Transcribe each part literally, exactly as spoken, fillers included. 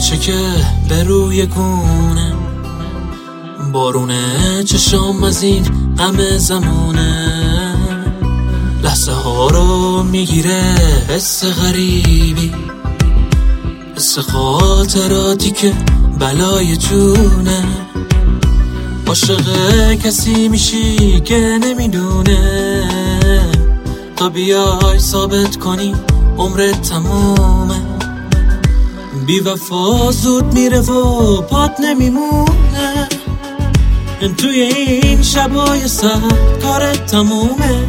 باشه که به روی گونه بارونه چشام از این غم زمونه، لحظه ها رو میگیره حس غریبی، حس خاطراتی که بلای جونه. عاشق کسی میشی که نمیدونه، تا بیای ثابت کنی عمرت تمومه. بی وفا زود میره و پات نمیمونه، توی این شبای سرد کارت تمومه.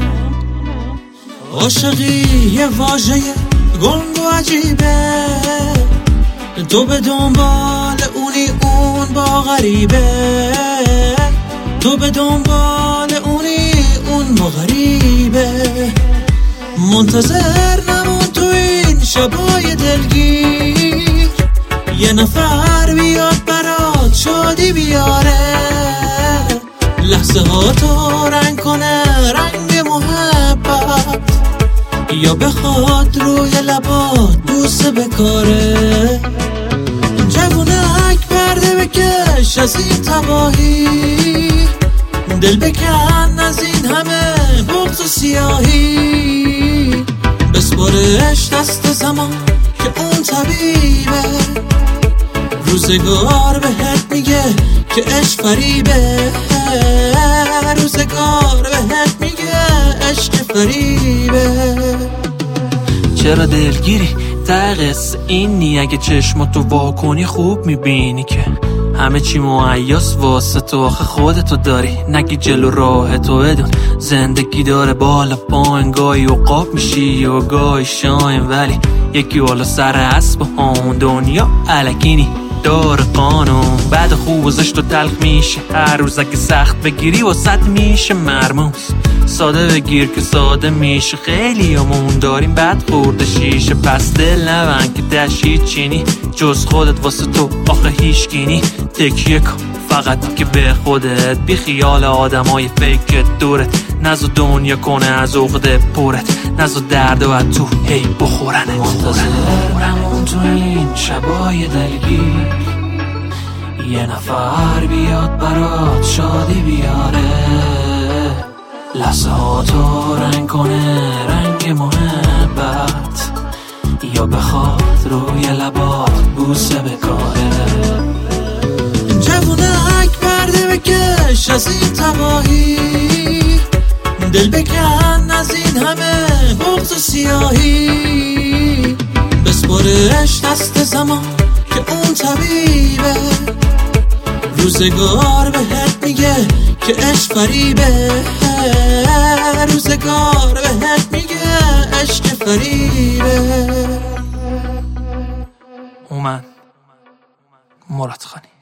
عاشقی یه واژه گنگ و عجیبه، تو به دنبال اونی اون با غریبه، تو به دنبال اونی اون با غریبه. منتظر نمون تو این شبای دلگیر، یه نفر بیاد برات شادی بیاره، لحظه ها تو رنگ کنه رنگ محبت، یا بخواد روی لبات بوسه بکاره. جوونک پرده بکش از این تباهی، دل بکن از این همه بغض و سیاهی، بسپارش دست زمان که اون طبیبه، روزگار بهت میگه که عشق فریبه، روزگار بهت میگه عشق فریبه. چرا دلگیری ته قصه اینی؟ اگه چشماتو وا کنی خوب میبینی که همه چی مهیاس واسه تو، آخه خودتو داری نگی جلو راه تو. بدون زندگی داره بالا پایین، گاهی عقاب میشی و گاهی شاین، ولی یکی بالا سر اسب همون دنیا الکینی دار قانون. بعد خوب و زشت و تلخ میشه هر روز، اگه سخت بگیری واسط میشه مرموز. ساده بگیر که ساده میشه، خیلی همون داریم بد خورده شیشه. پس دل نبند که دشید چینی جز خودت واسه تو آخه هیشگینی. تکیه کن فقط که به خودت، بی خیال آدم های فیکت دورت، نزو دنیا کنه از عقده پورت، نزو درد و تو هی بخورنت. منتظرمون تو این شبای دلگیر، یه نفر بیاد برات شادی بیاره، لحظه ها تو رنگ کنه رنگ محبت، یا بخواد روی لبات بوسه بکاره. جوونک پرده بکش از این تباهی، دل بکن از این همه بغض و سیاهی، بسپارش دست زمان که اون طبیبه، روزگار بهت میگه که عشق فریبه، روزگار بهت میگه عشق فریبه. اومد مراد خانی.